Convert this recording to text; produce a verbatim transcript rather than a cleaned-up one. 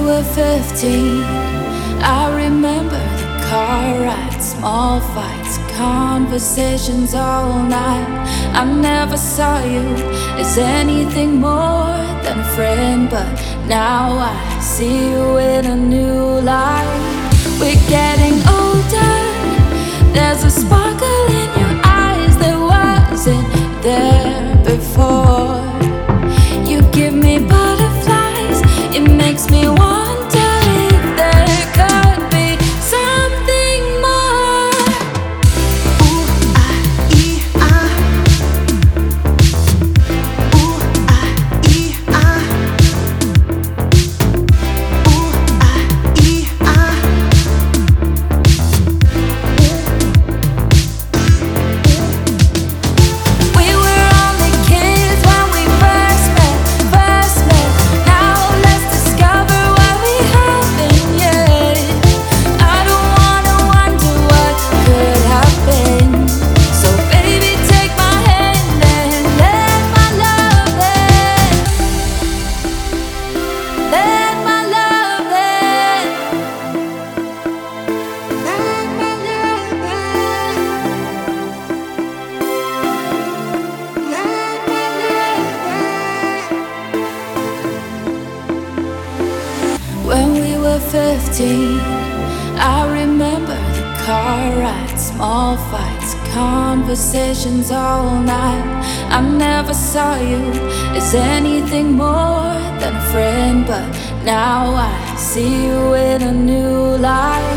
were fifteen, I remember the car rides, small fights, conversations all night. I never saw you as anything more than a friend, but now I see you in a new light. We're getting older, there's a sparkle in your eyes that wasn't there before. You give me butterflies, it makes me wonder if there could be something more. Ooh, ah, ee, ah. Ooh, ah, ee, ah. Ooh, ah, ee, ah. We were only kids when we first met, first met. Now let's discover what we haven't yet. I don't wanna wonder what could have been. So baby, take my hand and let my love in. Let my love in. Let my love in. Let my love in. When we were fifteen, I remember the car rides, small fights, conversations all night. I never saw you as anything more than a friend, but now I see you in a new light.